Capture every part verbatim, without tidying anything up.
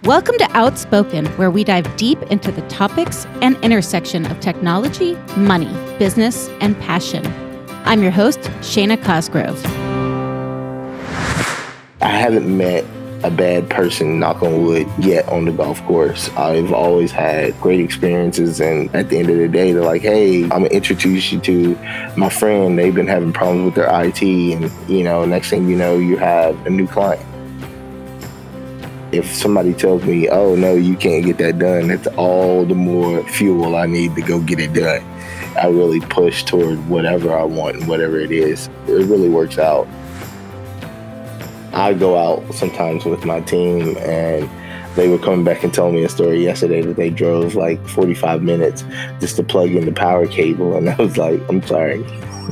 Welcome to Outspoken, where we dive deep into the topics and intersection of technology, money, business, and passion. I'm your host, Shayna Cosgrove. I haven't met a bad person, knock on wood, yet on the golf course. I've always had great experiences, and at the end of the day, they're like, hey, I'm going to introduce you to my friend. They've been having problems with their I T, and, you know, next thing you know, you have a new client. If somebody tells me, oh, no, you can't get that done, that's all the more fuel I need to go get it done. I really push toward whatever I want and whatever it is. It really works out. I go out sometimes with my team, and they were coming back and telling me a story yesterday that they drove like forty-five minutes just to plug in the power cable. And I was like, I'm sorry.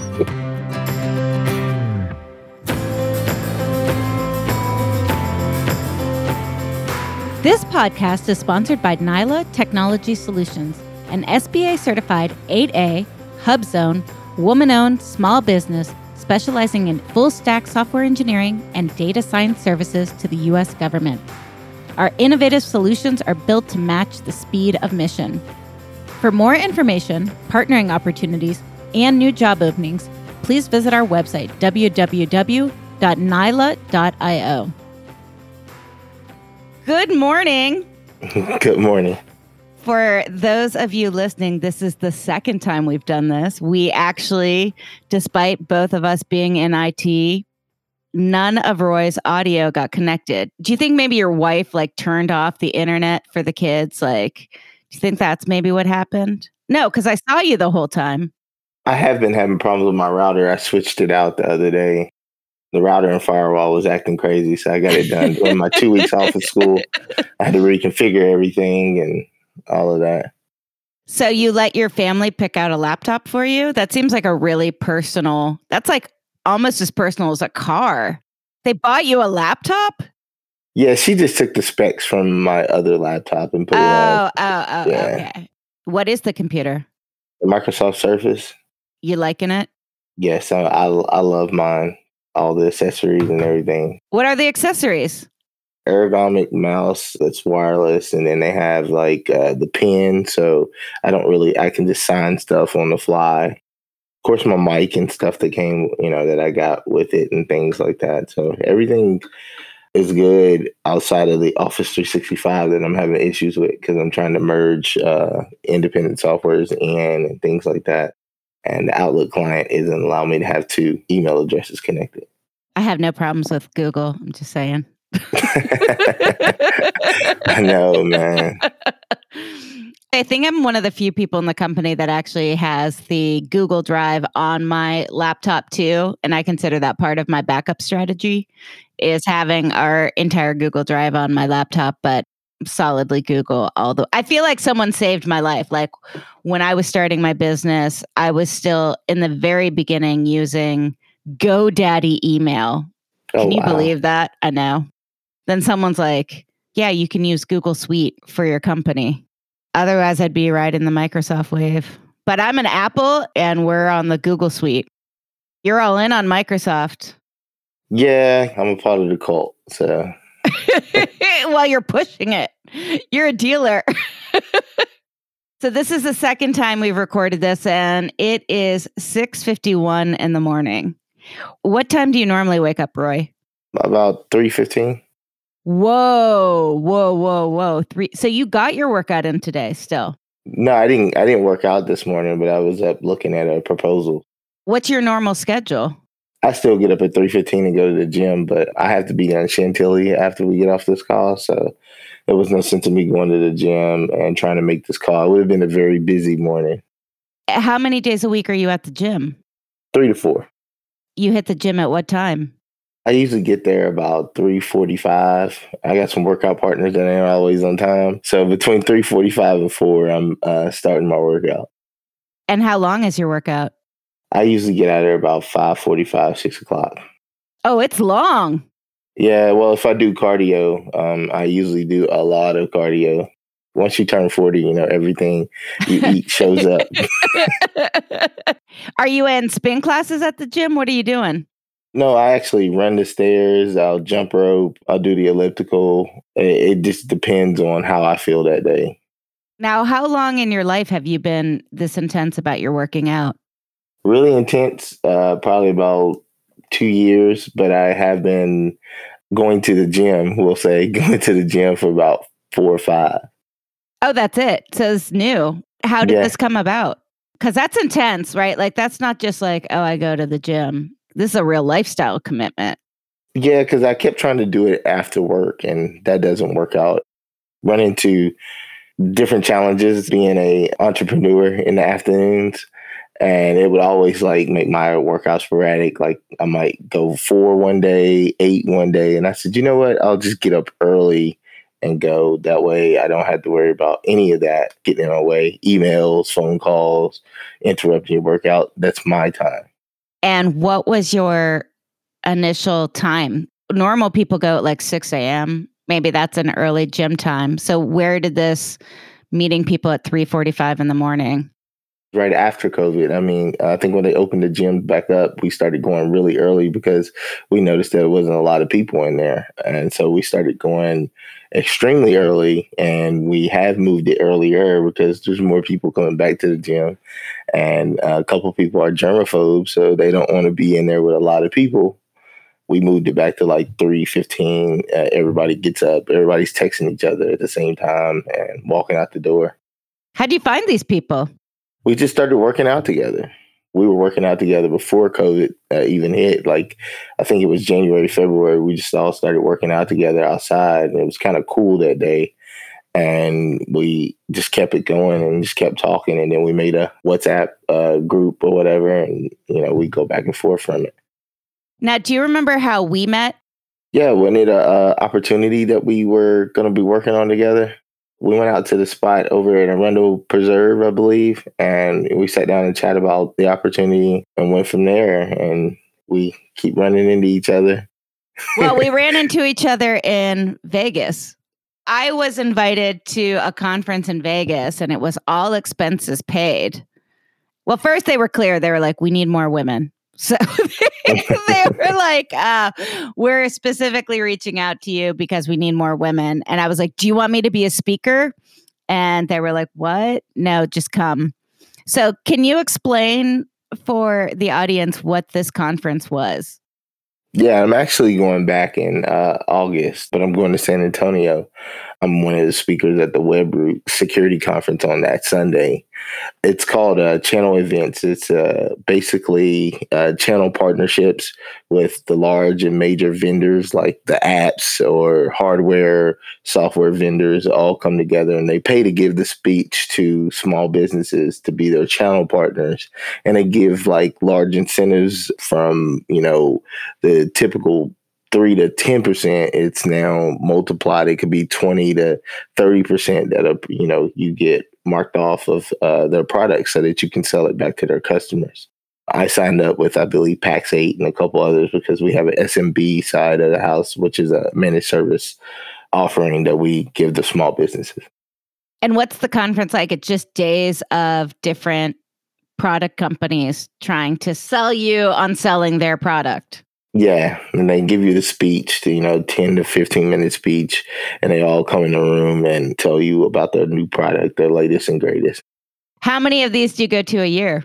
This podcast is sponsored by Nyla Technology Solutions, an S B A-certified eight A, HubZone, woman-owned small business specializing in full-stack software engineering and data science services to the U S government. Our innovative solutions are built to match the speed of mission. For more information, partnering opportunities, and new job openings, please visit our website, w w w dot nyla dot i o. Good morning. Good morning. For those of you listening, this is the second time we've done this. We actually, despite both of us being in I T, none of Roy's audio got connected. Do you think maybe your wife like turned off the internet for the kids? Like, do you think that's maybe what happened? No, because I saw you the whole time. I have been having problems with my router. I switched it out the other day. The router and firewall was acting crazy, so I got it done. During my two weeks off of school, I had to reconfigure everything and all of that. So you let your family pick out a laptop for you? That seems like a really personal, that's like almost as personal as a car. They bought you a laptop? Yeah, she just took the specs from my other laptop and put oh, it on. Oh, oh, yeah. Okay. What is the computer? The Microsoft Surface. You liking it? Yes, I, I, I love mine. All the accessories and everything. What are the accessories? Ergonomic mouse that's wireless, and then they have like uh, the pen, so I don't really, I can just sign stuff on the fly. Of course, my mic and stuff that came, you know, that I got with it and things like that. So everything is good outside of the Office three sixty-five that I'm having issues with because I'm trying to merge uh, independent softwares in and things like that. And the Outlook client isn't allowing me to have two email addresses connected. I have no problems with Google. I'm just saying. I know, man. I think I'm one of the few people in the company that actually has the Google Drive on my laptop too. And I consider that part of my backup strategy is having our entire Google Drive on my laptop, but solidly Google all the I feel like someone saved my life. Like when I was starting my business, I was still in the very beginning using GoDaddy email. Oh, can you wow. believe that? I know. Then someone's like, yeah, you can use Google Suite for your company. Otherwise, I'd be riding the Microsoft wave. But I'm an Apple and we're on the Google Suite. You're all in on Microsoft. Yeah, I'm a part of the cult, so well, you're pushing it. You're a dealer. So this is the second time we've recorded this, and it is six fifty-one in the morning. What time do you normally wake up, Roy? About three fifteen. Whoa, whoa, whoa, whoa. Three. So you got your workout in today still? No, I didn't. I didn't work out this morning, but I was up looking at a proposal. What's your normal schedule? I still get up at three fifteen and go to the gym, but I have to be on Chantilly after we get off this call. So there was no sense in me going to the gym and trying to make this call. It would have been a very busy morning. How many days a week are you at the gym? Three to four. You hit the gym at what time? I usually get there about three forty-five. I got some workout partners that ain't always on time. So between three forty-five and four, I'm uh, starting my workout. And how long is your workout? I usually get out there about five forty-five, six o'clock. Oh, it's long. Yeah, well, if I do cardio, um, I usually do a lot of cardio. Once you turn forty, you know, everything you eat shows up. Are you in spin classes at the gym? What are you doing? No, I actually run the stairs. I'll jump rope. I'll do the elliptical. It, it just depends on how I feel that day. Now, how long in your life have you been this intense about your working out? Really intense, uh, probably about two years, but I have been going to the gym, we'll say, going to the gym for about four or five. Oh, that's it. So it's new. How did Yeah. this come about? Because that's intense, right? Like, that's not just like, oh, I go to the gym. This is a real lifestyle commitment. Yeah, because I kept trying to do it after work, and that doesn't work out. Run into different challenges being a entrepreneur in the afternoons, and it would always like make my workout sporadic. Like I might go four one day, eight one day, and I said, you know what? I'll just get up early and go. That way, I don't have to worry about any of that getting in my way. Emails, phone calls, interrupting your workout. That's my time. And what was your initial time? Normal people go at like six a.m. Maybe that's an early gym time. So where did this meeting people at three forty-five in the morning? Right after COVID. I mean, I think when they opened the gym back up, we started going really early because we noticed that there wasn't a lot of people in there. And so we started going extremely early, and we have moved it earlier because there's more people coming back to the gym. And a couple of people are germaphobes, so they don't want to be in there with a lot of people. We moved it back to like three fifteen. Uh, everybody gets up. Everybody's texting each other at the same time and walking out the door. How do you find these people? We just started working out together. We were working out together before COVID uh, even hit. Like, I think it was January, February. We just all started working out together outside. And it was kind of cool that day. And we just kept it going and just kept talking. And then we made a WhatsApp uh, group or whatever. And, you know, we go back and forth from it. Now, do you remember how we met? Yeah, wasn't it a, a opportunity that we were going to be working on together? We went out to the spot over at Arundel Preserve, I believe, and we sat down and chat about the opportunity and went from there. And we keep running into each other. Well, we ran into each other in Vegas. I was invited to a conference in Vegas, and it was all expenses paid. Well, first they were clear. They were like, we need more women. So they, they were like, uh, we're specifically reaching out to you because we need more women. And I was like, do you want me to be a speaker? And they were like, what? No, just come. So can you explain for the audience what this conference was? Yeah, I'm actually going back in uh, August, but I'm going to San Antonio. I'm one of the speakers at the WebRoot Security Conference on that Sunday. It's called uh, Channel Events. It's uh, basically uh, channel partnerships with the large and major vendors like the apps or hardware, software vendors all come together, and they pay to give the speech to small businesses to be their channel partners. And they give like large incentives from, you know, the typical three to ten percent. It's now multiplied. It could be twenty to thirty percent that, are, you know, you get marked off of uh, their products so that you can sell it back to their customers. I signed up with, I believe, Pax eight and a couple others because we have an S M B side of the house, which is a managed service offering that we give to small businesses. And what's the conference like? It's just days of different product companies trying to sell you on selling their product. Yeah, and they give you the speech, to, you know, ten to fifteen minute speech, and they all come in the room and tell you about their new product, their latest and greatest. How many of these do you go to a year?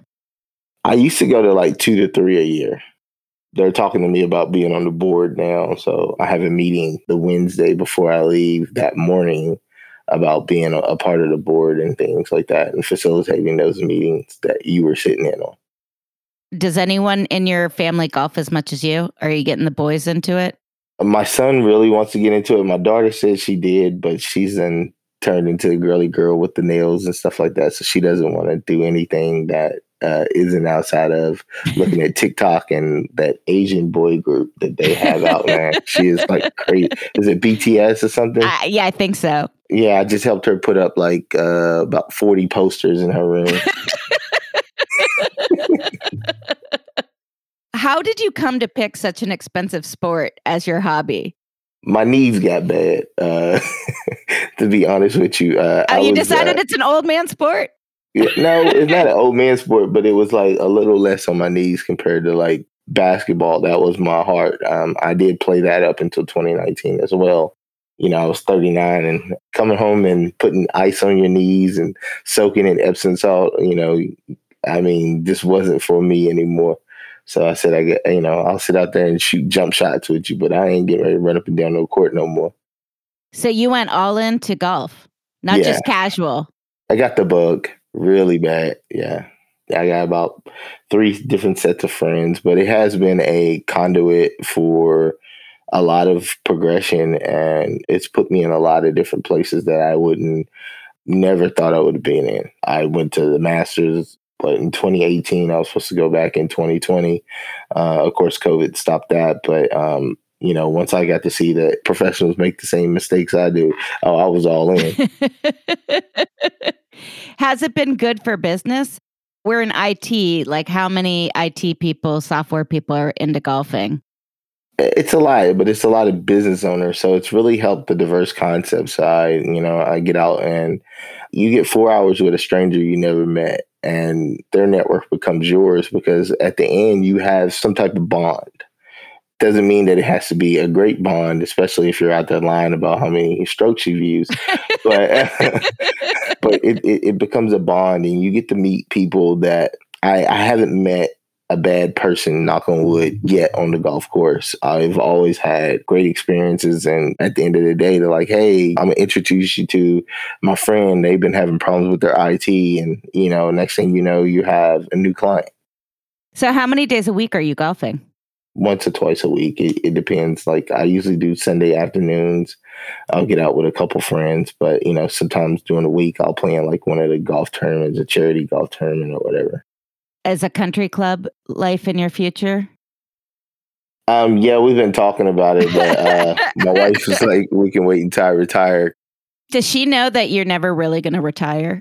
I used to go to like two to three a year. They're talking to me about being on the board now, so I have a meeting the Wednesday before I leave that morning about being a, a part of the board and things like that and facilitating those meetings that you were sitting in on. Does anyone in your family golf as much as you? Are you getting the boys into it? My son really wants to get into it. My daughter said she did, but she's then turned into a girly girl with the nails and stuff like that. So she doesn't want to do anything that uh, isn't outside of looking at TikTok and that Asian boy group that they have out there. She is like crazy. Is it B T S or something? Uh, yeah, I think so. Yeah, I just helped her put up like uh, about forty posters in her room. How did you come to pick such an expensive sport as your hobby? My knees got bad, uh, to be honest with you. Uh, oh, I you was, decided uh, it's an old man sport? Yeah, no, it's not an old man sport, but it was like a little less on my knees compared to like basketball. That was my heart. Um, I did play that up until twenty nineteen as well. You know, I was thirty-nine and coming home and putting ice on your knees and soaking in Epsom salt, you know, I mean, this wasn't for me anymore. So I said, I get, you know, I'll sit out there and shoot jump shots with you, but I ain't getting ready to run up and down no court no more. So you went all into golf, not Yeah. just casual. I got the bug really bad. Yeah. I got about three different sets of friends, but it has been a conduit for a lot of progression, and it's put me in a lot of different places that I wouldn't never thought I would have been in. I went to the Masters, but in twenty eighteen, I was supposed to go back in twenty twenty. Uh, of course, COVID stopped that, but um, you know, once I got to see that professionals make the same mistakes I do, oh, I was all in. Has it been good for business? We're in I T. Like, how many I T people, software people are into golfing? It's a lot, but it's a lot of business owners. So it's really helped the diverse concept side. You know, I get out and you get four hours with a stranger you never met, and their network becomes yours because at the end you have some type of bond. Doesn't mean that it has to be a great bond, especially if you're out there lying about how many strokes you've used. But but it, it, it becomes a bond, and you get to meet people that I, I haven't met a bad person, knock on wood, yet on the golf course. I've always had great experiences, and at the end of the day, they're like, hey, I'm going to introduce you to my friend. They've been having problems with their I T, and, you know, next thing you know, you have a new client. So how many days a week are you golfing? Once or twice a week. It, it depends. Like, I usually do Sunday afternoons. I'll get out with a couple friends, but, you know, sometimes during the week, I'll play in like one of the golf tournaments, a charity golf tournament or whatever. As a country club life in your future? Um, yeah, we've been talking about it, but uh, my wife was like, we can wait until I retire. Does she know that you're never really going to retire?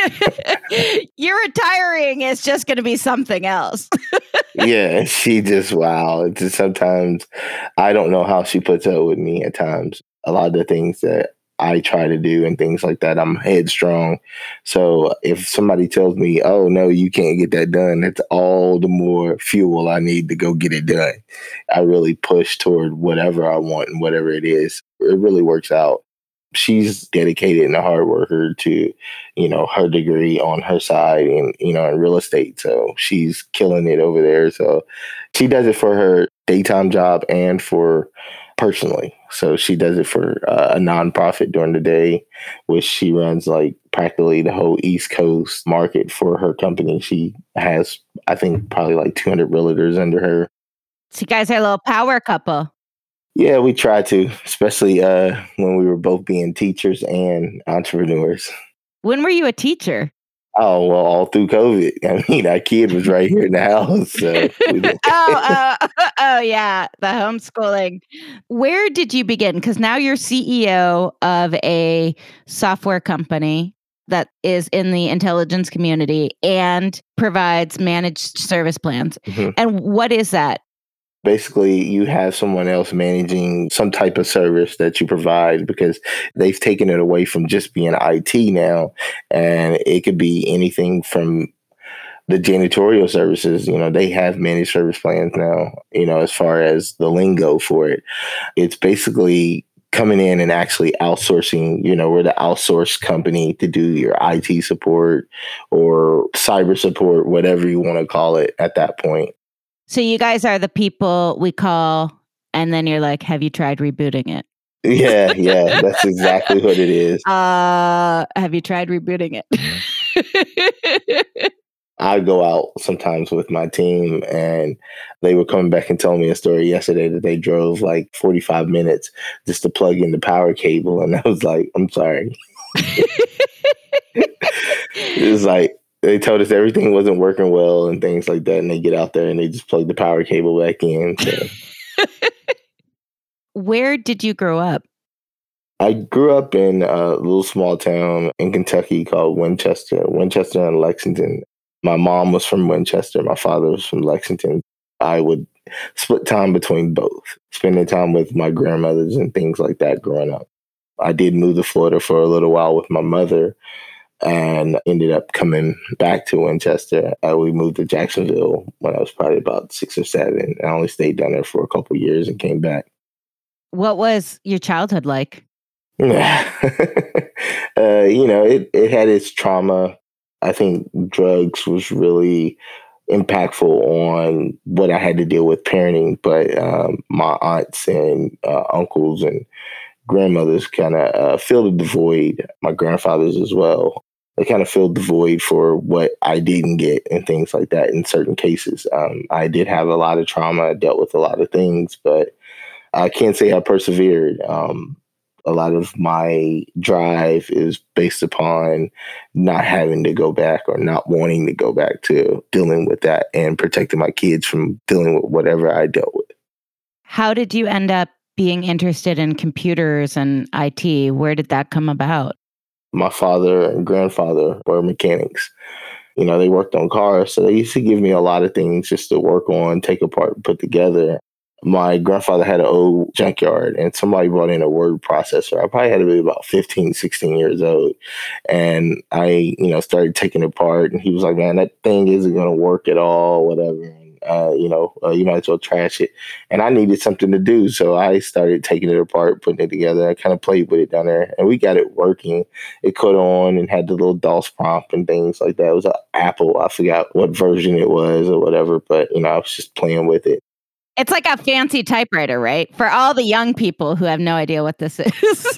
You're retiring. It's just going to be something else. Yeah, she just, wow. It's just sometimes I don't know how she puts up with me at times. A lot of the things that I try to do and things like that, I'm headstrong. So if somebody tells me, oh, no, you can't get that done, that's all the more fuel I need to go get it done. I really push toward whatever I want and whatever it is. It really works out. She's dedicated and a hard worker to, you know, her degree on her side and, you know, in real estate. So she's killing it over there. So she does it for her daytime job and for personally. So she does it for uh, a nonprofit during the day, which she runs like practically the whole East Coast market for her company. She has, I think, probably like two hundred realtors under her. So you guys are a little power couple. Yeah, we try to, especially uh, when we were both being teachers and entrepreneurs. When were you a teacher? Oh, well, all through COVID. I mean, our kid was right here in the house. So oh, uh, oh, yeah, the homeschooling. Where did you begin? Because now you're C E O of a software company that is in the intelligence community and provides managed service plans. Mm-hmm. And what is that? Basically, you have someone else managing some type of service that you provide because they've taken it away from just being I T now. And it could be anything from the janitorial services. You know, they have managed service plans now, you know, as far as the lingo for it. It's basically coming in and actually outsourcing. You know, we're the outsourced company to do your I T support or cyber support, whatever you want to call it at that point. So you guys are the people we call, and then you're like, have you tried rebooting it? Yeah, yeah, that's exactly what it is. Uh, have you tried rebooting it? I go out sometimes with my team, and they were coming back and telling me a story yesterday that they drove like forty-five minutes just to plug in the power cable. And I was like, I'm sorry. It was like, they told us everything wasn't working well and things like that. And they get out there and they just plug the power cable back in. So. Where did you grow up? I grew up in a little small town in Kentucky called Winchester, Winchester and Lexington. My mom was from Winchester. My father was from Lexington. I would split time between both, spending time with my grandmothers and things like that growing up. I did move to Florida for a little while with my mother. and ended up coming back to Winchester. Uh, we moved to Jacksonville when I was probably about six or seven. I only stayed down there for a couple of years and came back. What was your childhood like? uh, you know, it, it had its trauma. I think drugs was really impactful on what I had to deal with parenting, but um, my aunts and uh, uncles and grandmothers kind of uh, filled the void, my grandfathers as well. They kind of filled the void for what I didn't get and things like that in certain cases. Um, I did have a lot of trauma, I dealt with a lot of things, but I can't say I persevered. Um, a lot of my drive is based upon not having to go back or not wanting to go back to dealing with that and protecting my kids from dealing with whatever I dealt with. How did you end up being interested in computers and I T? Where did that come about? My father and grandfather were mechanics. You know, they worked on cars, so they used to give me a lot of things just to work on, take apart, and put together. My grandfather had an old junkyard and somebody brought in a word processor. I probably had to be about fifteen, sixteen years old. And I, you know, started taking it apart and he was like, man, that thing isn't going to work at all, whatever. And, uh, you know, uh, you might as well trash it. And I needed something to do. So I started taking it apart, putting it together. I kind of played with it down there and we got it working. It caught on and had the little DOS prompt and things like that. It was an Apple. I forgot what version it was or whatever, but, you know, I was just playing with it. It's like a fancy typewriter, right? For all the young people who have no idea what this is.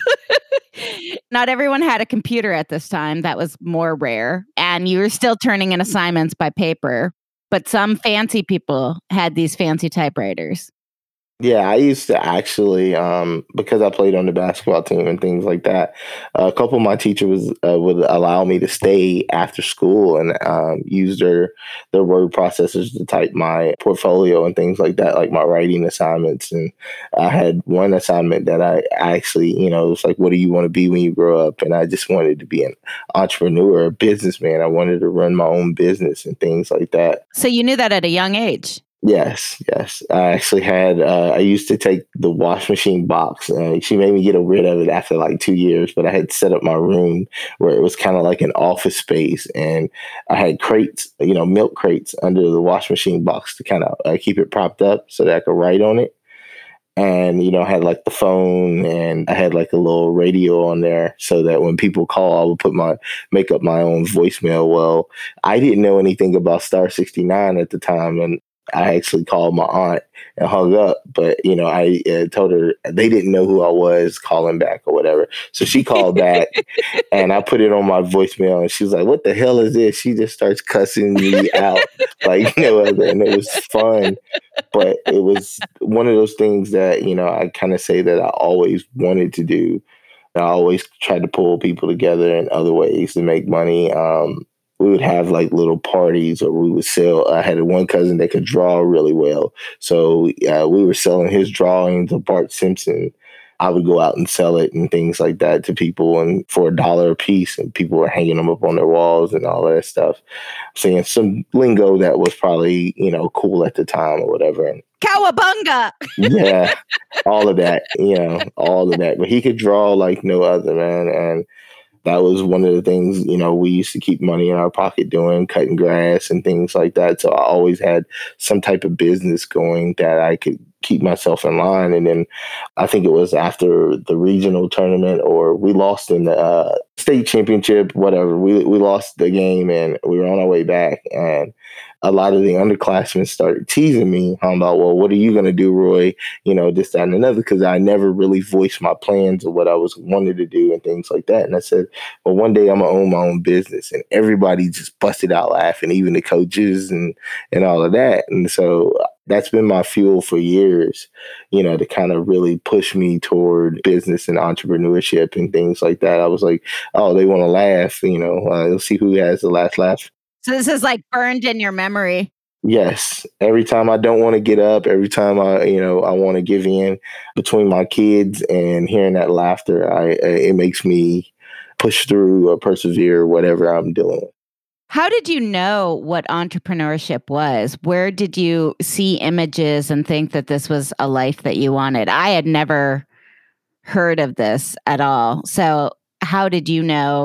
Not everyone had a computer at this time. That was more rare. And you were still turning in assignments by paper. But some fancy people had these fancy typewriters. Yeah, I used to actually, um, because I played on the basketball team and things like that, uh, a couple of my teachers uh, would allow me to stay after school and um, use their their word processors to type my portfolio and things like that, like my writing assignments. And I had one assignment that I actually, you know, it was like, what do you want to be when you grow up? And I just wanted to be an entrepreneur, a businessman. I wanted to run my own business and things like that. So you knew that at a young age? Yes, yes. I actually had, uh, I used to take the wash machine box. Uh, she made me get rid of it after like two years, but I had set up my room where it was kind of like an office space. And I had crates, you know, milk crates under the wash machine box to kind of uh, keep it propped up so that I could write on it. And, you know, I had like the phone and I had like a little radio on there so that when people call, I would put my, make up my own voicemail. Well, I didn't know anything about Star sixty-nine at the time. And I actually called my aunt and hung up, but, you know, I uh, told her they didn't know who I was calling back or whatever. So she called back and I put it on my voicemail and she was like, what the hell is this? She just starts cussing me out like, you know, and it was fun, but it was one of those things that, you know, I kind of say that I always wanted to do. I always tried to pull people together in other ways to make money. Um, we would have like little parties or we would sell. I had one cousin that could draw really well. So uh, we were selling his drawings of Bart Simpson. I would go out and sell it and things like that to people and for a dollar a piece, and people were hanging them up on their walls and all that stuff. Saying some lingo that was probably, you know, cool at the time or whatever. And Cowabunga! Yeah, all of that, you know, all of that. But he could draw like no other, man. And that was one of the things, you know, we used to keep money in our pocket doing, cutting grass and things like that. So I always had some type of business going that I could keep myself in line. And then I think it was after the regional tournament, or we lost in the uh, state championship, whatever. We we lost the game and we were on our way back. And a lot of the underclassmen started teasing me about, well, what are you going to do, Roy? You know, this, that, and another, because I never really voiced my plans of what I was wanted to do and things like that. And I said, well, one day I'm going to own my own business. And everybody just busted out laughing, even the coaches and, and all of that. And so that's been my fuel for years, you know, to kind of really push me toward business and entrepreneurship and things like that. I was like, oh, they want to laugh, you know, uh, let's see who has the last laugh. So this is like burned in your memory. Yes. Every time I don't want to get up, every time I, you know, I want to give in, between my kids and hearing that laughter, I, it makes me push through or persevere, whatever I'm dealing with. How did you know what entrepreneurship was? Where did you see images and think that this was a life that you wanted? I had never heard of this at all. So how did you know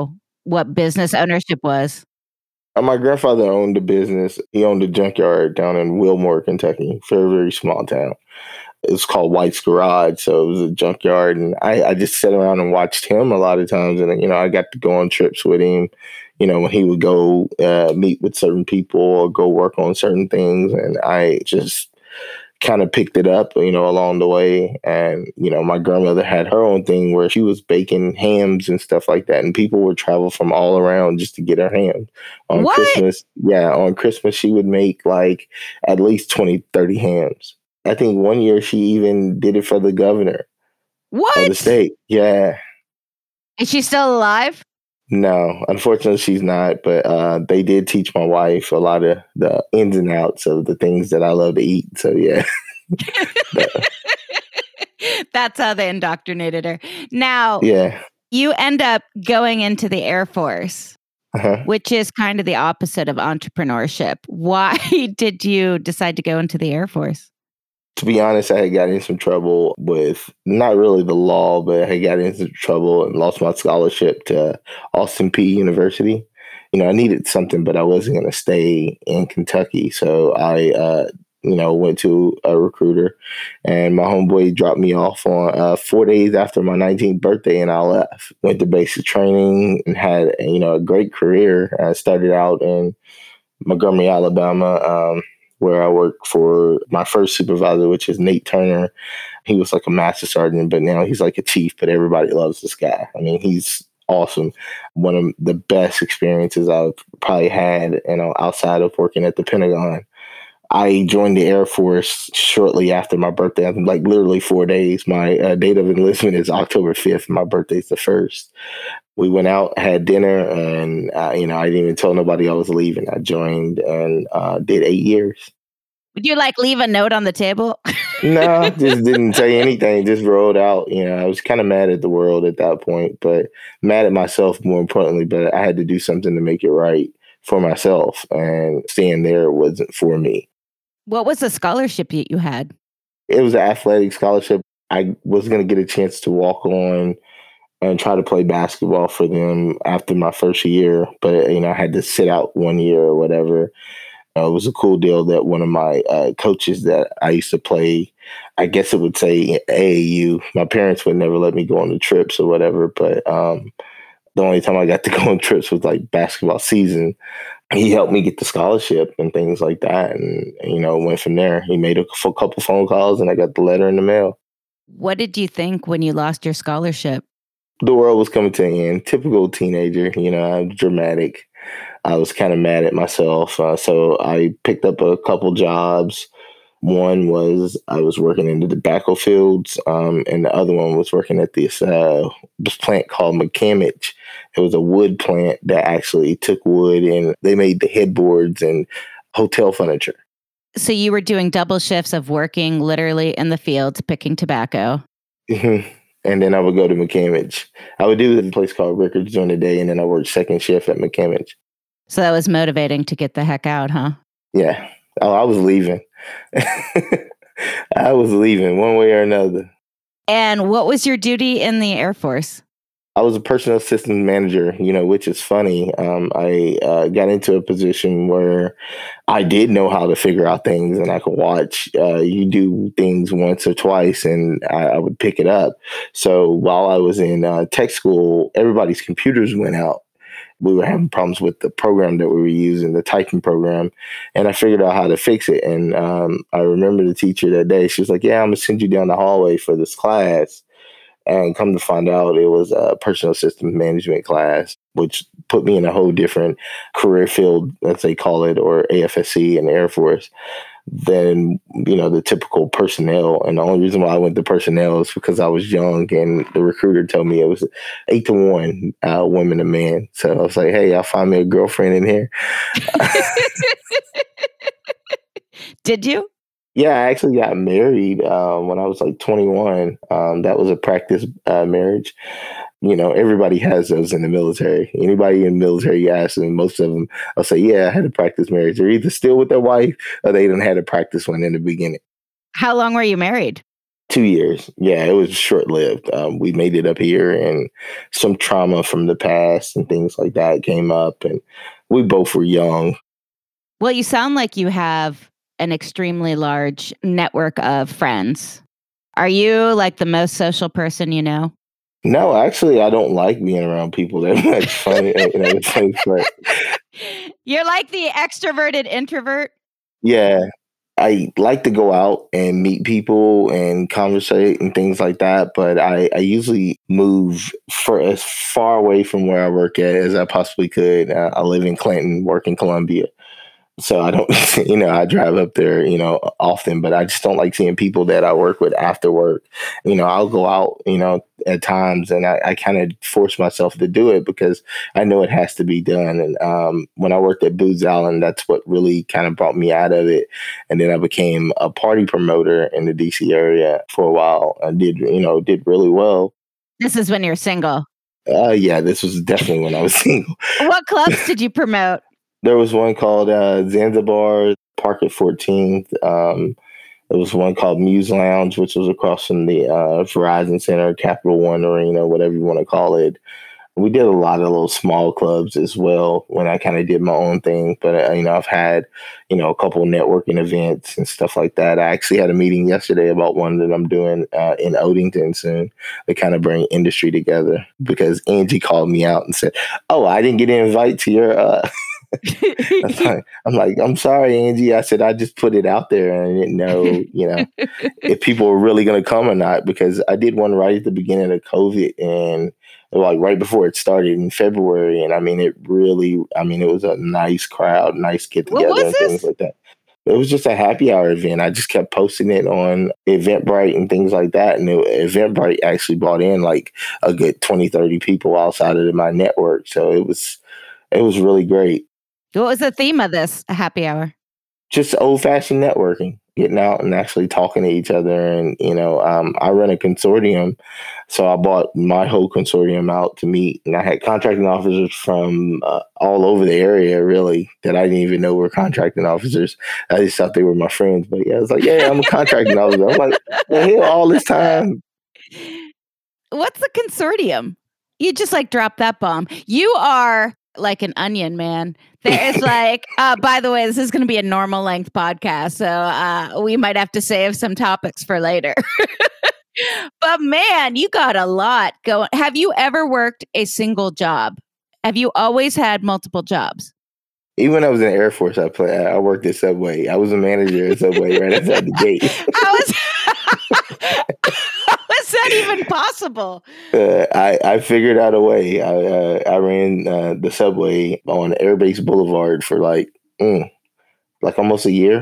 what business ownership was. Uh, My grandfather owned a business. He owned a junkyard down in Wilmore, Kentucky, very, very small town. It was called White's Garage. So it was a junkyard. And I, I just sat around and watched him a lot of times. And, you know, I got to go on trips with him, you know, when he would go uh, meet with certain people or go work on certain things. And I just kind of picked it up, you know, along the way. And, you know, my grandmother had her own thing where she was baking hams and stuff like that. And people would travel from all around just to get her ham. On What? Christmas, yeah, on Christmas, she would make like at least twenty, thirty hams. I think one year she even did it for the governor of the What? state. Yeah. Is she still alive? No, unfortunately, she's not. But uh, they did teach my wife a lot of the ins and outs of the things that I love to eat. So, yeah. That's how they indoctrinated her. Now, Yeah. you end up going into the Air Force, Uh-huh. which is kind of the opposite of entrepreneurship. Why did you decide to go into the Air Force? To be honest, I had got in some trouble with not really the law, but I had got into trouble and lost my scholarship to Austin Peay University. You know, I needed something, but I wasn't going to stay in Kentucky. So I, uh, you know, went to a recruiter, and my homeboy dropped me off on uh, four days after my nineteenth birthday, and I left. Went to basic training and had, you know, a great career. I started out in Montgomery, Alabama, um, where I worked for my first supervisor, which is Nate Turner. He was like a master sergeant, but now he's like a chief, but everybody loves this guy. I mean, he's awesome. One of the best experiences I've probably had, you know, outside of working at the Pentagon. I joined the Air Force shortly after my birthday. I'm like literally four days. My uh, date of enlistment is October fifth. My birthday's the first. We went out, had dinner, and, uh, you know, I didn't even tell nobody I was leaving. I joined and uh, did eight years. Would you like leave a note on the table? No, just didn't say anything. Just rolled out. You know, I was kind of mad at the world at that point, but mad at myself more importantly. But I had to do something to make it right for myself, and staying there wasn't for me. What was the scholarship you you had? It was an athletic scholarship. I was going to get a chance to walk on and try to play basketball for them after my first year, but, you know, I had to sit out one year or whatever. Uh, it was a cool deal that one of my uh, coaches that I used to play, I guess it would say A A U. My parents would never let me go on the trips or whatever, but um, the only time I got to go on trips was like basketball season. He helped me get the scholarship and things like that. And, you know, went from there. He made a f- couple phone calls and I got the letter in the mail. What did you think when you lost your scholarship? The world was coming to an end. Typical teenager, you know, I'm dramatic. I was kind of mad at myself. Uh, so I picked up a couple jobs. One was I was working in the tobacco fields, um, and the other one was working at this, uh, this plant called McCamage. It was a wood plant that actually took wood and they made the headboards and hotel furniture. So you were doing double shifts of working literally in the fields, picking tobacco. Mhm. And then I would go to McCamage. I would do it at a place called Rickards during the day, and then I worked second shift at McCamage. So that was motivating to get the heck out, huh? Yeah. Oh, I was leaving. I was leaving one way or another. And what was your duty in the Air Force? I was a personal systems manager, you know, which is funny. Um, I uh, got into a position where I did know how to figure out things, and I could watch uh, you do things once or twice, and I, I would pick it up. So while I was in uh, tech school, everybody's computers went out. We were having problems with the program that we were using, the typing program, and I figured out how to fix it. And um, I remember the teacher that day. She was like, "Yeah, I'm gonna send you down the hallway for this class." And come to find out, it was a personal systems management class, which put me in a whole different career field, as they call it, or A F S C in the Air Force, than, you know, the typical personnel. And the only reason why I went to personnel is because I was young, and the recruiter told me it was eight to one, uh, women to men. So I was like, "Hey, I'll find me a girlfriend in here." Did you? Yeah, I actually got married uh, when I was like twenty-one. Um, that was a practice uh, marriage. You know, everybody has those in the military. Anybody in the military, you ask them, most of them, I'll say, "Yeah, I had a practice marriage." They're either still with their wife or they didn't had a practice one in the beginning. How long were you married? Two years. Yeah, it was short lived. Um, we made it up here, and some trauma from the past and things like that came up, and we both were young. Well, you sound like you have an extremely large network of friends. Are you like the most social person you know? No, actually, I don't like being around people that much. Funny, you know, funny, but You're like the extroverted introvert. yeah, I like to go out and meet people and conversate and things like that, but I, I usually move for as far away from where I work at as I possibly could. Uh, I live in Clinton, work in Columbia. So I don't, you know, I drive up there, you know, often, but I just don't like seeing people that I work with after work. You know, I'll go out, you know, at times, and I, I kind of force myself to do it because I know it has to be done. And um, when I worked at Booz Allen, that's what really kind of brought me out of it. And then I became a party promoter in the D C area for a while. I did, you know, did really well. This is when you're single. Uh, yeah, this was definitely when I was single. What clubs did you promote? There was one called uh, Zanzibar, Park at fourteenth. Um, there was one called Muse Lounge, which was across from the uh, Verizon Center, Capital One Arena, whatever you want to call it. We did a lot of little small clubs as well when I kind of did my own thing. But, uh, you know, I've had, you know, a couple networking events and stuff like that. I actually had a meeting yesterday about one that I'm doing uh, in Odenton soon to kind of bring industry together because Angie called me out and said, oh, I didn't get an invite to your... Uh, like, I'm like, I'm sorry, Angie. I said, I just put it out there and I didn't know, you know, if people were really going to come or not, because I did one right at the beginning of COVID and like right before it started in February. And I mean, it really, I mean, it was a nice crowd, nice get together and things like that. It was just a happy hour event. I just kept posting it on Eventbrite and things like that. And it, Eventbrite actually brought in like a good twenty, thirty people outside of my network. So it was, it was really great. What was the theme of this happy hour? Just old fashioned networking, getting out and actually talking to each other. And, you know, um, I run a consortium. So I bought my whole consortium out to meet. And I had contracting officers from uh, all over the area, really, that I didn't even know were contracting officers. I just thought they were my friends. But yeah, I was like, yeah, I'm a contracting officer. I'm like, the hell, all this time. What's the consortium? You just like dropped that bomb. You are like an onion, man. There's like, uh, by the way, this is going to be a normal length podcast, so uh, we might have to save some topics for later. But man, you got a lot going. Have you ever worked a single job? Have you always had multiple jobs? Even when I was in the Air Force, I play, I worked at Subway. I was a manager at Subway right outside the gate. How is, how is that even possible? Uh, I, I figured out a way. I uh, I ran uh, the Subway on Air Base Boulevard for like mm, like almost a year.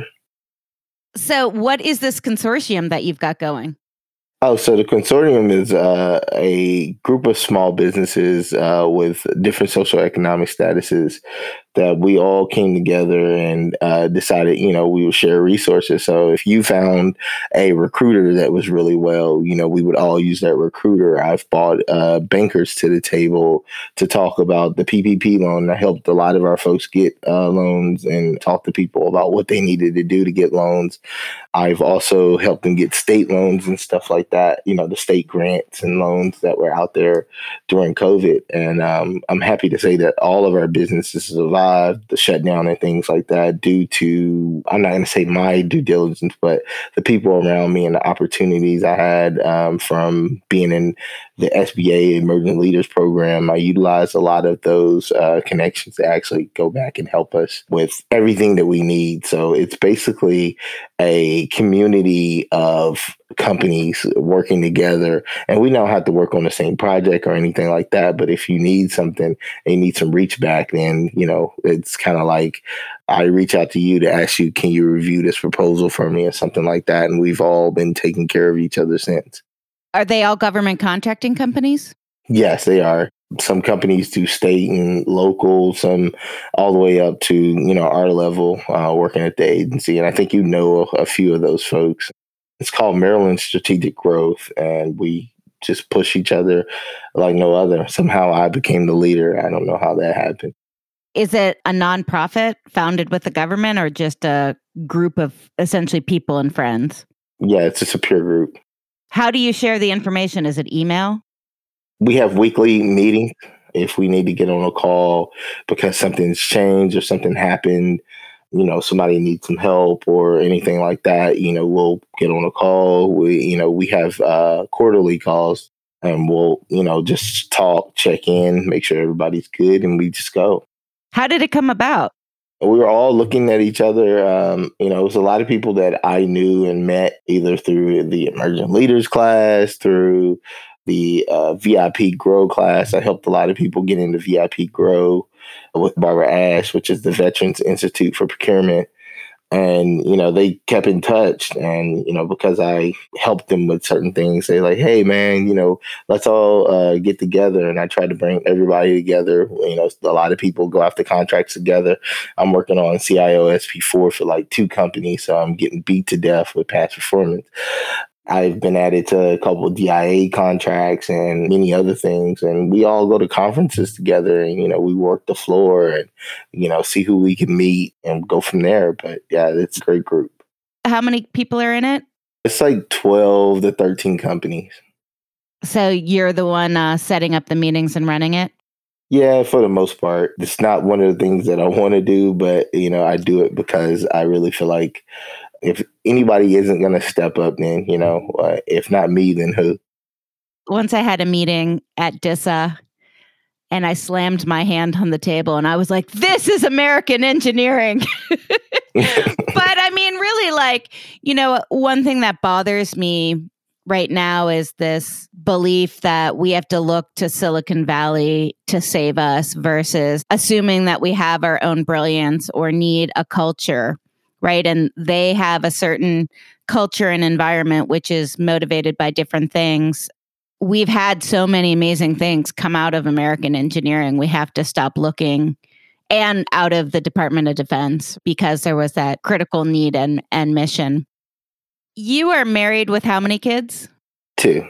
So what is this consortium that you've got going? Oh, so the consortium is uh, a group of small businesses uh, with different socioeconomic statuses that we all came together and uh, decided, you know, we would share resources. So if you found a recruiter that was really well, you know, we would all use that recruiter. I've brought uh, bankers to the table to talk about the P P P loan. I helped a lot of our folks get uh, loans and talk to people about what they needed to do to get loans. I've also helped them get state loans and stuff like that, you know, the state grants and loans that were out there during COVID. And um, I'm happy to say that all of our businesses survived the shutdown and things like that due to, I'm not going to say my due diligence, but the people around me and the opportunities I had um, from being in the S B A Emerging Leaders Program. I utilized a lot of those uh, connections to actually go back and help us with everything that we need. So it's basically a community of companies working together, and we don't have to work on the same project or anything like that. But if you need something and you need some reach back, then, you know, it's kind of like I reach out to you to ask you, can you review this proposal for me or something like that? And we've all been taking care of each other since. Are they all government contracting companies? Yes, they are. Some companies do state and local, some all the way up to, you know, our level, uh, working at the agency. And I think you know a few of those folks. It's called Maryland Strategic Growth, and we just push each other like no other. Somehow I became the leader. I don't know how that happened. Is it a nonprofit founded with the government or just a group of essentially people and friends? Yeah, it's just a peer group. How do you share the information? Is it email? We have weekly meetings. If we need to get on a call because something's changed or something happened, you know, somebody needs some help or anything like that, you know, we'll get on a call. We, you know, we have uh, quarterly calls and we'll, you know, just talk, check in, make sure everybody's good, and we just go. How did it come about? We were all looking at each other. Um, you know, it was a lot of people that I knew and met either through the Emerging Leaders class, through the uh, V I P Grow class. I helped a lot of people get into V I P Grow with Barbara Ash, which is the Veterans Institute for Procurement. And, you know, they kept in touch. And, you know, because I helped them with certain things, they're like, hey, man, you know, let's all uh, get together. And I tried to bring everybody together. You know, a lot of people go after contracts together. I'm working on C I O S P four for like two companies. So I'm getting beat to death with past performance. I've been added to a couple of D I A contracts and many other things. And we all go to conferences together and, you know, we work the floor and, you know, see who we can meet and go from there. But yeah, it's a great group. How many people are in it? It's like twelve to thirteen companies. So you're the one uh, setting up the meetings and running it? Yeah, for the most part. It's not one of the things that I want to do, but, you know, I do it because I really feel like if anybody isn't going to step up, then, you know, uh, if not me, then who? Once I had a meeting at D I S A and I slammed my hand on the table and I was like, this is American engineering. But I mean, really, like, you know, one thing that bothers me right now is this belief that we have to look to Silicon Valley to save us versus assuming that we have our own brilliance or need a culture. Right. And they have a certain culture and environment, which is motivated by different things. We've had so many amazing things come out of American engineering. We have to stop looking and out of the Department of Defense because there was that critical need and, and mission. You are married with how many kids? Two.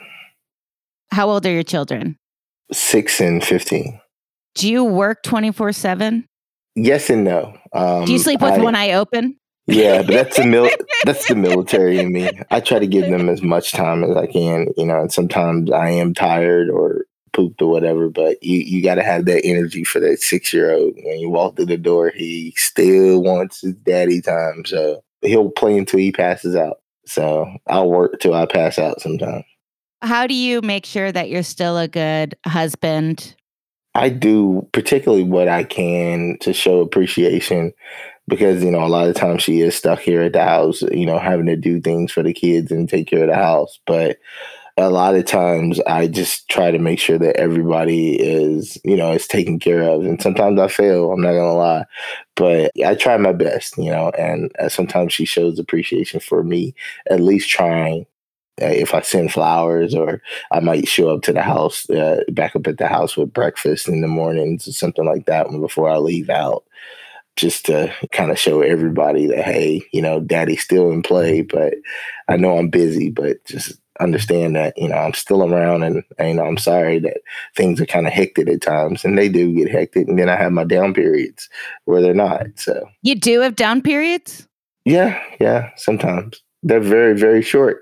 How old are your children? Six and fifteen. Do you work twenty-four seven? Yes and no. Um, Do you sleep with I, one eye open? Yeah, but that's the mil- that's the military in me. I try to give them as much time as I can, you know, and sometimes I am tired or pooped or whatever, but you, you got to have that energy for that six-year-old. When you walk through the door, he still wants his daddy time. So he'll play until he passes out. So I'll work till I pass out sometimes. How do you make sure that you're still a good husband? I do particularly what I can to show appreciation. Because, you know, a lot of times she is stuck here at the house, you know, having to do things for the kids and take care of the house. But a lot of times I just try to make sure that everybody is, you know, is taken care of. And sometimes I fail, I'm not going to lie. But I try my best, you know, and uh, sometimes she shows appreciation for me, at least trying. Uh, if I send flowers or I might show up to the house, uh, back up at the house with breakfast in the mornings or something like that before I leave out. Just to kind of show everybody that, hey, you know, daddy's still in play, but I know I'm busy, but just understand that, you know, I'm still around and, and you know, I'm sorry that things are kind of hectic at times, and they do get hectic. And then I have my down periods where they're not. So you do have down periods? Yeah. Yeah. Sometimes they're very, very short.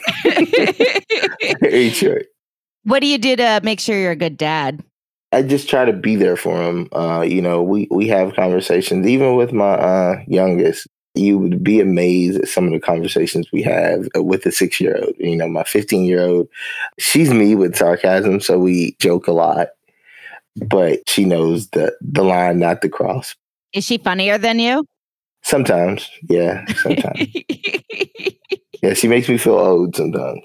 Very short. What do you do to make sure you're a good dad? I just try to be there for him. Uh, you know, we, we have conversations, even with my uh, youngest. You would be amazed at some of the conversations we have with the six-year-old. You know, my fifteen-year-old, she's me with sarcasm, so we joke a lot. But she knows the, the line not to cross. Is she funnier than you? Sometimes, yeah, sometimes. Yeah, she makes me feel old sometimes.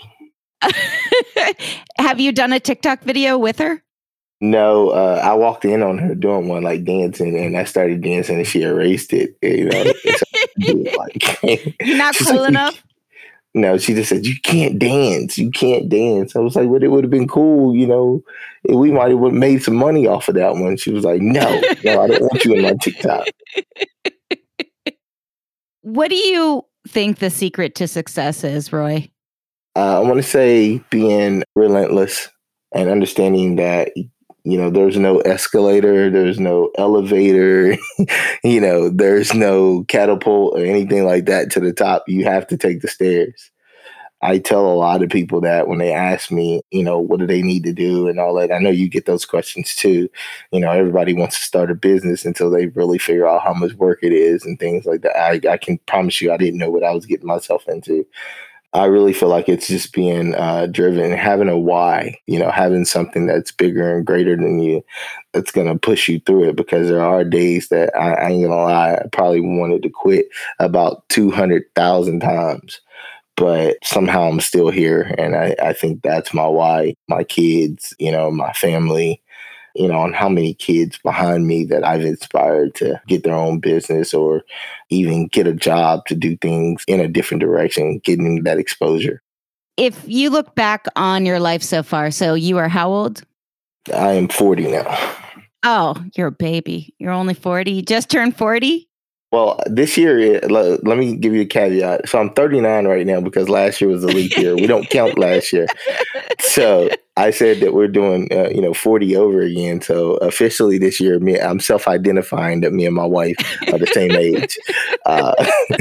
Have you done a TikTok video with her? No, uh, I walked in on her doing one, like dancing, and I started dancing, and she erased it. You know, so, like, you're not cool like, enough. No, she just said you can't dance. You can't dance. I was like, well, it would have been cool, you know. We might have made some money off of that one. She was like, no, no, I don't want you in my TikTok. What do you think the secret to success is, Roy? Uh, I want to say being relentless and understanding that. You know, there's no escalator, there's no elevator, you know, there's no catapult or anything like that to the top. You have to take the stairs. I tell a lot of people that when they ask me, you know, what do they need to do and all that. I know you get those questions too. You know, everybody wants to start a business until they really figure out how much work it is and things like that. I, I can promise you I didn't know what I was getting myself into. I really feel like it's just being uh, driven, having a why, you know, having something that's bigger and greater than you that's going to push you through it. Because there are days that I, I ain't going to lie, I probably wanted to quit about two hundred thousand times. But somehow I'm still here. And I, I think that's my why. My kids, you know, my family, you know, and how many kids behind me that I've inspired to get their own business or even get a job to do things in a different direction, getting that exposure. If you look back on your life so far, so you are how old? I am forty now. Oh, you're a baby. You're only forty. You just turned forty? Well, this year, let, let me give you a caveat. So I'm thirty-nine right now because last year was a leap year. We don't count last year. So I said that we're doing, uh, you know, forty over again. So officially this year, me, I'm self-identifying that me and my wife are the same age. Uh,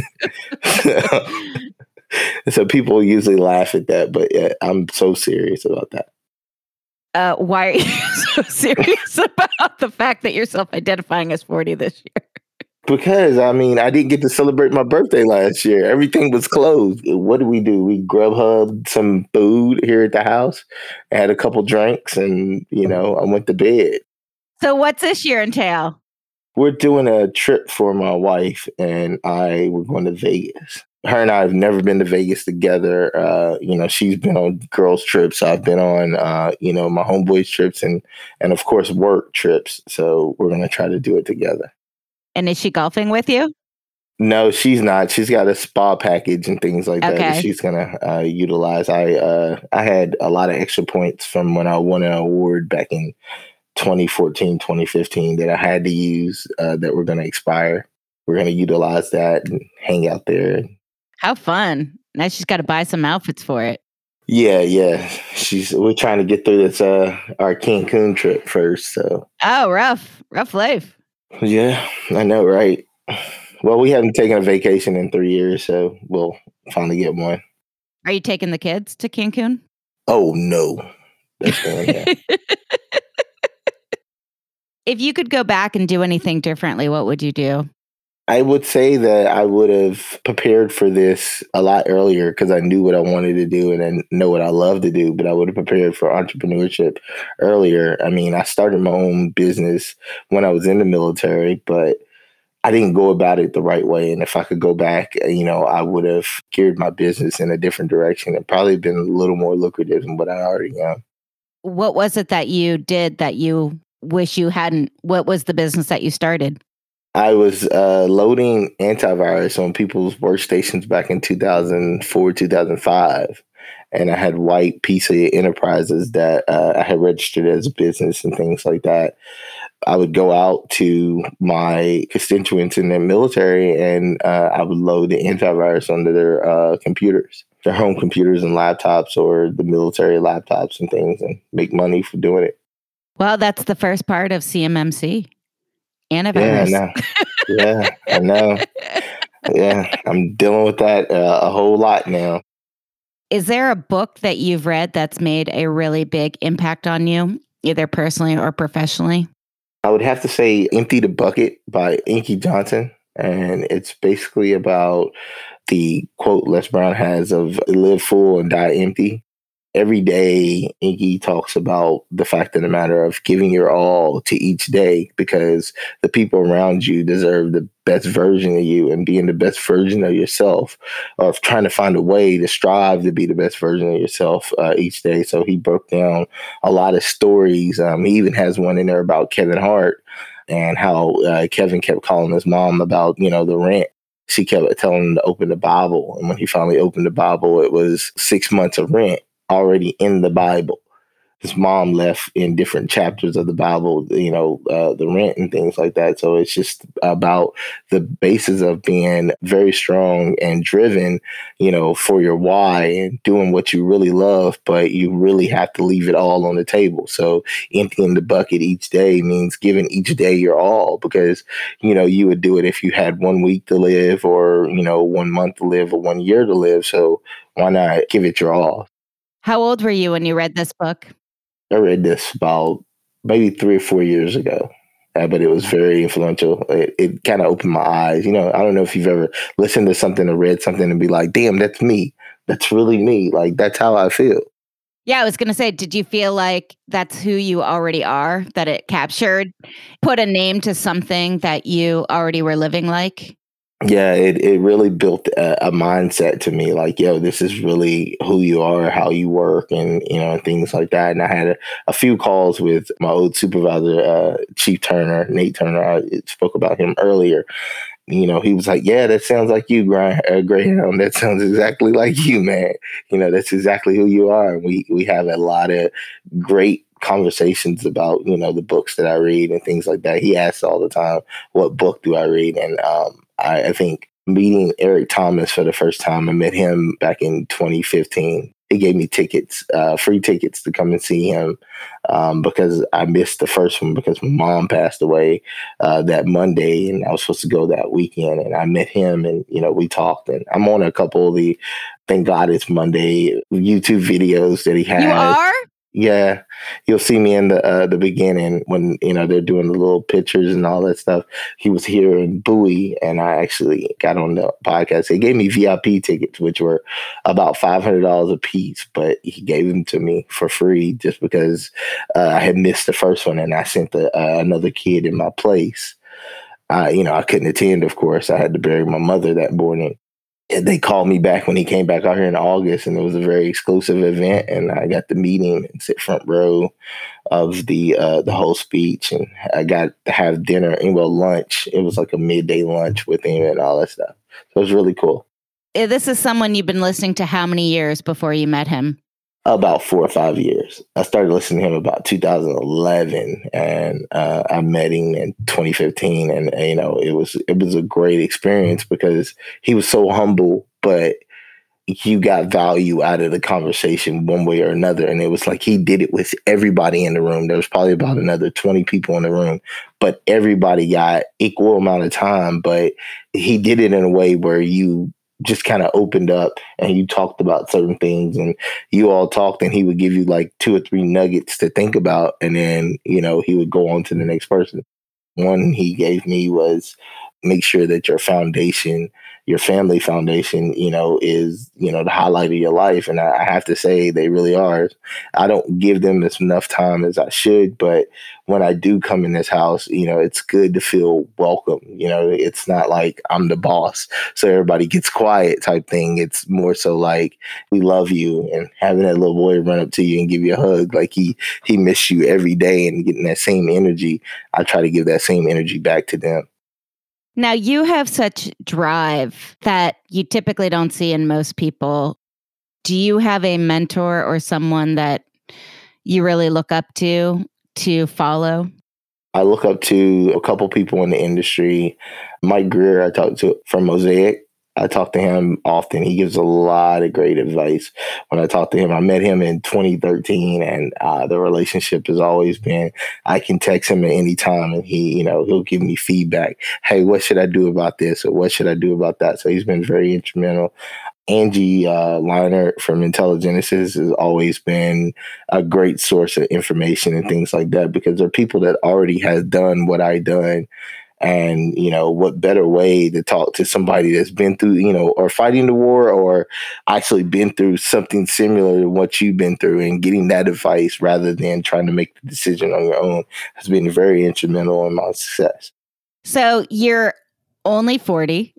so people usually laugh at that, but yeah, I'm so serious about that. Uh, why are you so serious about the fact that you're self-identifying as forty this year? Because, I mean, I didn't get to celebrate my birthday last year. Everything was closed. What did we do? We Grubhubbed some food here at the house, had a couple drinks, and, you know, I went to bed. So what's this year entail? We're doing a trip for my wife and I. We're going to Vegas. Her and I have never been to Vegas together. Uh, you know, she's been on girls' trips. I've been on, uh, you know, my homeboys' trips and, and, of course, work trips. So we're going to try to do it together. And is she golfing with you? No, she's not. She's got a spa package and things like that Okay. that she's gonna uh, utilize. I uh, I had a lot of extra points from when I won an award back in twenty fourteen, twenty fifteen that I had to use uh, that were going to expire. We're going to utilize that and hang out there. How fun. Now she's got to buy some outfits for it. Yeah, yeah. She's. We're trying to get through this uh, our Cancun trip first. So. Oh, rough, rough life. Yeah, I know, right? Well, we haven't taken a vacation in three years, so we'll finally get one. Are you taking the kids to Cancun? Oh, no. That's going to If you could go back and do anything differently, what would you do? I would say that I would have prepared for this a lot earlier because I knew what I wanted to do and I know what I love to do, but I would have prepared for entrepreneurship earlier. I mean, I started my own business when I was in the military, but I didn't go about it the right way. And if I could go back, you know, I would have geared my business in a different direction and probably been a little more lucrative than what I already am. What was it that you did that you wish you hadn't? What was the business that you started? I was uh, loading antivirus on people's workstations back in two thousand four, two thousand five. And I had white P C Enterprises that uh, I had registered as a business and things like that. I would go out to my constituents in the military and uh, I would load the antivirus onto their uh, computers, their home computers and laptops or the military laptops and things and make money for doing it. Well, that's the first part of C M M C. Antivirus. Yeah, I know. Yeah, I know. Yeah, I'm dealing with that uh, a whole lot now. Is there a book that you've read that's made a really big impact on you, either personally or professionally? I would have to say Empty the Bucket by Inky Johnson. And it's basically about the quote Les Brown has of live full and die empty. Every day, Inky talks about the fact of the matter of giving your all to each day because the people around you deserve the best version of you and being the best version of yourself or trying to find a way to strive to be the best version of yourself uh, each day. So he broke down a lot of stories. Um, he even has one in there about Kevin Hart and how uh, Kevin kept calling his mom about, you know, the rent. She kept telling him to open the Bible. And when he finally opened the Bible, it was six months of rent already in the Bible. his mom left in different chapters of the Bible, you know, uh, the rent and things like that. So it's just about the basis of being very strong and driven, you know, for your why and doing what you really love, but you really have to leave it all on the table. So emptying the bucket each day means giving each day your all, because, you know, you would do it if you had one week to live or, you know, one month to live or one year to live. So why not give it your all? How old were you when you read this book? I read this about maybe three or four years ago, uh, but it was very influential. It, it kind of opened my eyes. You know, I don't know if you've ever listened to something or read something and be like, damn, that's me. That's really me. Like, that's how I feel. Yeah, I was going to say, did you feel like that's who you already are, that it captured, put a name to something that you already were living like? Yeah, it, it really built a, a mindset to me, like, yo, this is really who you are, how you work, and, you know, and things like that. And I had a, a few calls with my old supervisor, uh, Chief Turner, Nate Turner. I spoke about him earlier. You know, he was like, yeah, that sounds like you, Grind, uh, Greyhound. That sounds exactly like you, man. You know, that's exactly who you are. And we, we have a lot of great conversations about, you know, the books that I read and things like that. He asks all the time, what book do I read? And um, I, I think meeting Eric Thomas for the first time, I met him back in twenty fifteen. He gave me tickets, uh, free tickets to come and see him um, because I missed the first one because my mom passed away uh, that Monday, and I was supposed to go that weekend. And I met him, and, you know, we talked. And I'm on a couple of the Thank God It's Monday YouTube videos that he has. You are? Yeah, you'll see me in the uh, the beginning when, you know, they're doing the little pictures and all that stuff. He was here in Bowie, and I actually got on the podcast. He gave me V I P tickets, which were about five hundred dollars a piece, but he gave them to me for free just because uh, I had missed the first one, and I sent the, uh, another kid in my place. Uh, you know, I couldn't attend, of course. I had to bury my mother that morning. They called me back when he came back out here in August, and it was a very exclusive event, and I got to meet him and sit front row of the uh, the whole speech, and I got to have dinner and well lunch. It was like a midday lunch with him and all that stuff. So it was really cool. This is someone you've been listening to how many years before you met him? About four or five years. I started listening to him about two thousand eleven, and uh, I met him in twenty fifteen. And, you know, it was it was a great experience because he was so humble, but you got value out of the conversation one way or another. And it was like he did it with everybody in the room. There was probably about another twenty people in the room, but everybody got equal amount of time. But he did it in a way where you just kind of opened up and you talked about certain things, and you all talked, and he would give you like two or three nuggets to think about. And then, you know, he would go on to the next person. One he gave me was make sure that your foundation, your family foundation, you know, is, you know, the highlight of your life. And I, I have to say they really are. I don't give them as enough time as I should, but when I do come in this house, you know, it's good to feel welcome. You know, it's not like I'm the boss, so everybody gets quiet type thing. It's more so like we love you, and having that little boy run up to you and give you a hug, like he he missed you every day, and getting that same energy. I try to give that same energy back to them. Now, you have such drive that you typically don't see in most people. Do you have a mentor or someone that you really look up to, to follow? I look up to a couple people in the industry. Mike Greer, I talked to from Mosaic. I talk to him often. He gives a lot of great advice. When I talk to him, I met him in twenty thirteen, and uh, the relationship has always been, I can text him at any time, and he, you know, he'll give me feedback. Hey, what should I do about this? Or what should I do about that? So he's been very instrumental. Angie uh, Leinert from Intelligenesis has always been a great source of information and things like that, because there are people that already has done what I done. And, you know, what better way to talk to somebody that's been through, you know, or fighting the war, or actually been through something similar to what you've been through, and getting that advice rather than trying to make the decision on your own has been very instrumental in my success. So you're only forty.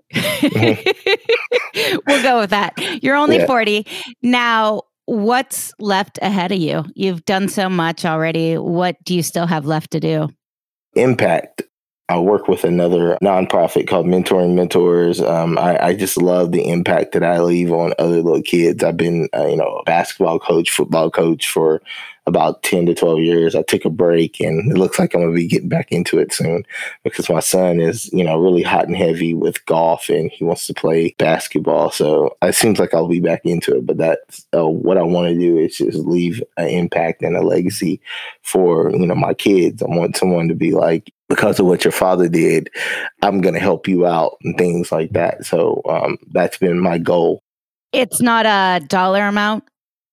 Mm-hmm. We'll go with that. You're only yeah. forty. Now, what's left ahead of you? You've done so much already. What do you still have left to do? Impact. I work with another nonprofit called Mentoring Mentors. Um, I, I just love the impact that I leave on other little kids. I've been, uh, you know, a basketball coach, football coach for about ten to twelve years. I took a break and it looks like I'm going to be getting back into it soon because my son is, you know, really hot and heavy with golf and he wants to play basketball. So it seems like I'll be back into it. But that's uh, what I want to do is just leave an impact and a legacy for, you know, my kids. I want someone to be like, because of what your father did, I'm going to help you out and things like that. So um, that's been my goal. It's not a dollar amount?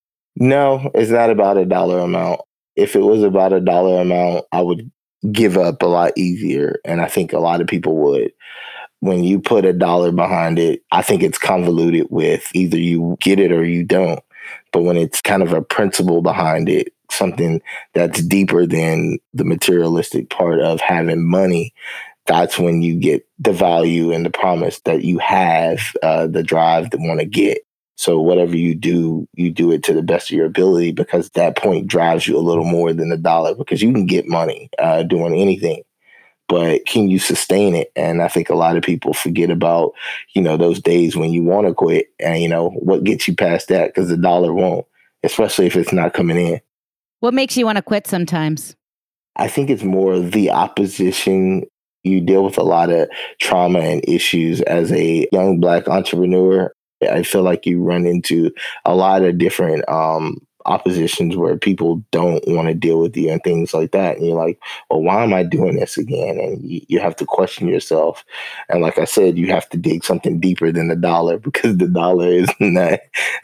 No, it's not about a dollar amount. If it was about a dollar amount, I would give up a lot easier. And I think a lot of people would. When you put a dollar behind it, I think it's convoluted with either you get it or you don't. But when it's kind of a principle behind it, something that's deeper than the materialistic part of having money, that's when you get the value and the promise that you have uh, the drive to want to get. So whatever you do, you do it to the best of your ability because that point drives you a little more than the dollar because you can get money uh, doing anything. But can you sustain it? And I think a lot of people forget about, you know, those days when you want to quit and, you know, what gets you past that because the dollar won't, especially if it's not coming in. What makes you want to quit sometimes? I think it's more the opposition. You deal with a lot of trauma and issues as a young Black entrepreneur. I feel like you run into a lot of different um, oppositions where people don't want to deal with you and things like that. And you're like, well, why am I doing this again? And you, you have to question yourself. And like I said, you have to dig something deeper than the dollar because the dollar is not,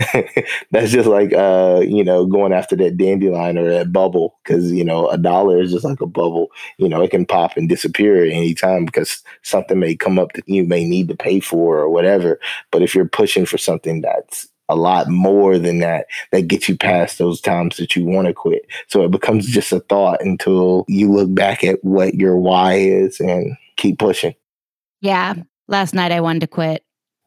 that's just like, uh, you know, going after that dandelion or that bubble because, you know, a dollar is just like a bubble. You know, it can pop and disappear at any time because something may come up that you may need to pay for or whatever. But if you're pushing for something that's a lot more than that, that gets you past those times that you want to quit. So it becomes just a thought until you look back at what your why is and keep pushing. Yeah. Last night I wanted to quit.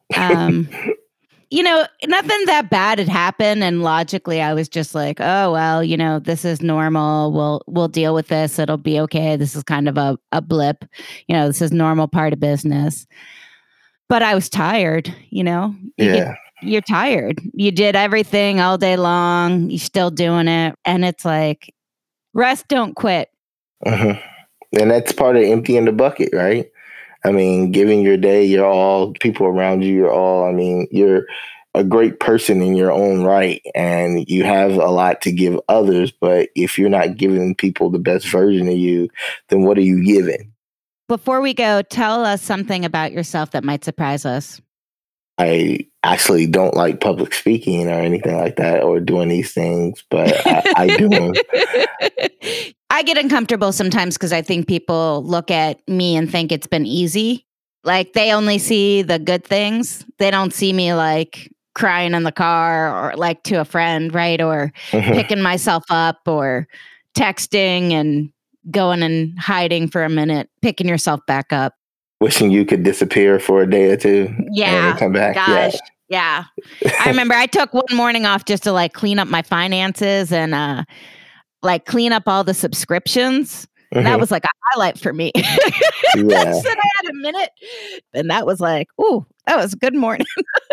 Um, you know, nothing that bad had happened. And logically I was just like, oh, well, you know, this is normal. We'll, we'll deal with this. It'll be okay. This is kind of a, a blip. You know, this is normal part of business. But I was tired, you know? You yeah. get, you're tired. You did everything all day long. You're still doing it. And it's like, rest, don't quit. Mm-hmm. And that's part of emptying the bucket, right? I mean, giving your day, your all, people around you, you're all, I mean, you're a great person in your own right. And you have a lot to give others. But if you're not giving people the best version of you, then what are you giving? Before we go, tell us something about yourself that might surprise us. I actually don't like public speaking or anything like that or doing these things, but I, I do them. I get uncomfortable sometimes because I think people look at me and think it's been easy. Like they only see the good things. They don't see me like crying in the car or like to a friend, right? Or mm-hmm. picking myself up or texting and going and hiding for a minute, picking yourself back up. Wishing you could disappear for a day or two. Yeah. And come back. Gosh. Yeah. yeah. I remember I took one morning off just to like clean up my finances and uh, like clean up all the subscriptions. Mm-hmm. That was like a highlight for me. Yeah. I said I had a minute. And that was like, ooh, that was a good morning.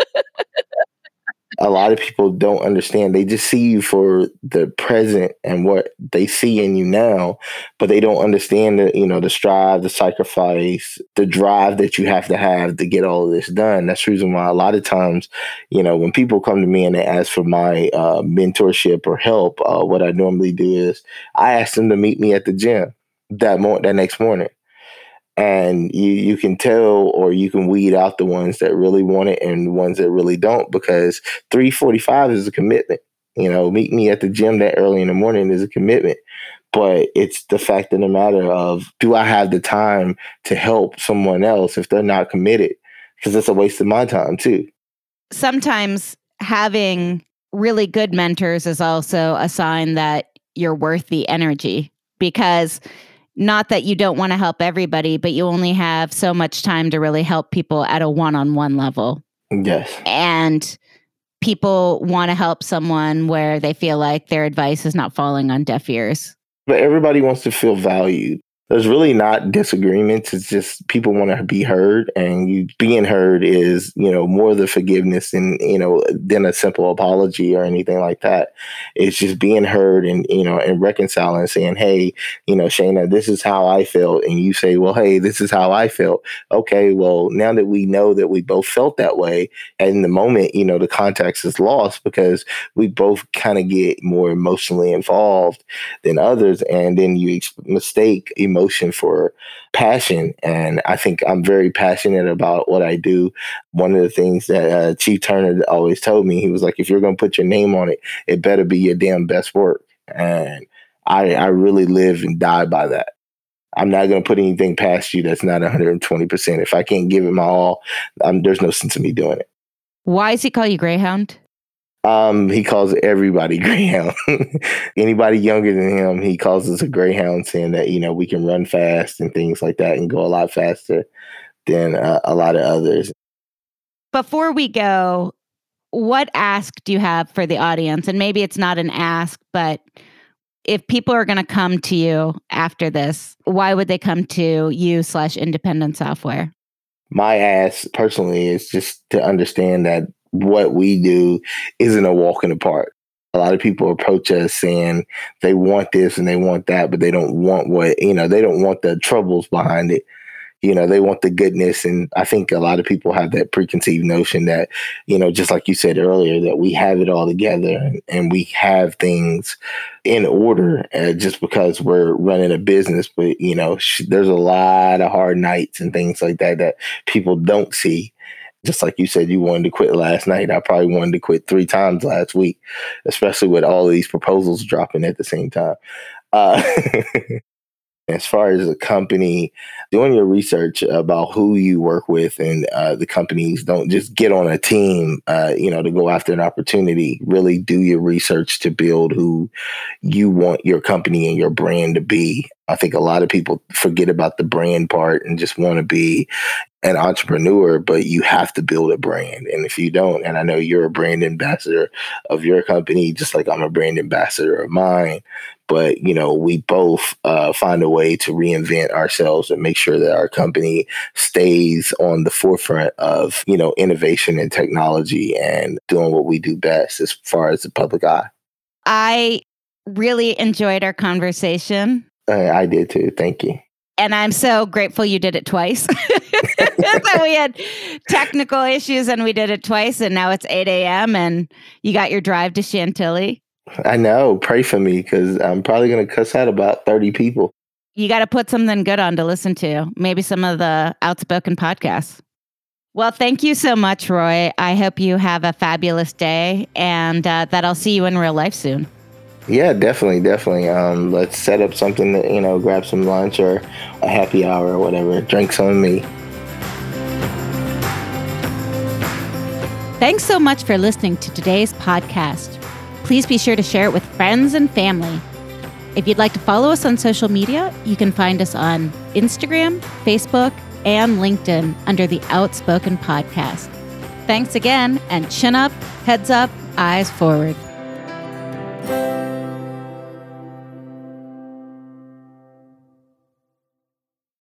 A lot of people don't understand. They just see you for the present and what they see in you now, but they don't understand the, you know, the strive, the sacrifice, the drive that you have to have to get all of this done. That's the reason why a lot of times, you know, when people come to me and they ask for my uh, mentorship or help, uh, what I normally do is I ask them to meet me at the gym that mor- that next morning. And you, you can tell or you can weed out the ones that really want it and the ones that really don't, because three forty-five is a commitment. You know, meet me at the gym that early in the morning is a commitment. But it's the fact of the matter of, do I have the time to help someone else if they're not committed? Because it's a waste of my time too. Sometimes having really good mentors is also a sign that you're worth the energy, because not that you don't want to help everybody, but you only have so much time to really help people at a one-on-one level. Yes. And people want to help someone where they feel like their advice is not falling on deaf ears. But everybody wants to feel valued. there's really not disagreements. It's just people want to be heard, and you being heard is, you know, more the forgiveness than, you know, than a simple apology or anything like that. It's just being heard and, you know, and reconciling, saying, hey, you know, Shayna, this is how I felt. And you say, well, hey, this is how I felt. Okay, well, now that we know that we both felt that way, and in the moment, you know, the context is lost because we both kind of get more emotionally involved than others. And then you ex- mistake emotion Emotion for passion. And I think I'm very passionate about what I do. One of the things that uh, Chief Turner always told me, he was like, if you're going to put your name on it, it better be your damn best work. And I, I really live and die by that. I'm not going to put anything past you that's not one hundred twenty percent. If I can't give it my all, um, there's no sense in me doing it. Why does he call you Greyhound? Um, he calls everybody Greyhound. Anybody younger than him, he calls us a Greyhound, saying that, you know, we can run fast and things like that and go a lot faster than uh, a lot of others. Before we go, what ask do you have for the audience? And maybe it's not an ask, but if people are going to come to you after this, why would they come to you slash Independent Software? My ask personally is just to understand that what we do isn't a walk in the park. A lot of people approach us saying they want this and they want that, but they don't want what, you know, they don't want the troubles behind it. You know, they want the goodness. And I think a lot of people have that preconceived notion that, you know, just like you said earlier, that we have it all together and, and we have things in order uh, just because we're running a business. But, you know, sh- there's a lot of hard nights and things like that that people don't see. Just like you said, you wanted to quit last night. I probably wanted to quit three times last week, especially with all of these proposals dropping at the same time. Uh, as far as a company, doing your research about who you work with and uh, the companies, don't just get on a team, uh, you know, to go after an opportunity. Really do your research to build who you want your company and your brand to be. I think a lot of people forget about the brand part and just want to be an entrepreneur, but you have to build a brand. And if you don't, and I know you're a brand ambassador of your company, just like I'm a brand ambassador of mine, but, you know, we both uh, find a way to reinvent ourselves and make sure that our company stays on the forefront of, you know, innovation and technology and doing what we do best as far as the public eye. I really enjoyed our conversation. Uh, I did too. Thank you. And I'm so grateful you did it twice. So we had technical issues and we did it twice, and now it's eight a.m. and you got your drive to Chantilly. I know. Pray for me because I'm probably going to cuss out about thirty people. You got to put something good on to listen to. Maybe some of the Outspoken podcasts. Well, thank you so much, Roy. I hope you have a fabulous day and uh, that I'll see you in real life soon. Yeah, definitely, definitely. Um, let's set up something that, you know, grab some lunch or a happy hour or whatever. Drink some of me. Thanks so much for listening to today's podcast. Please be sure to share it with friends and family. If you'd like to follow us on social media, you can find us on Instagram, Facebook, and LinkedIn under the Outspoken Podcast. Thanks again, and chin up, heads up, eyes forward.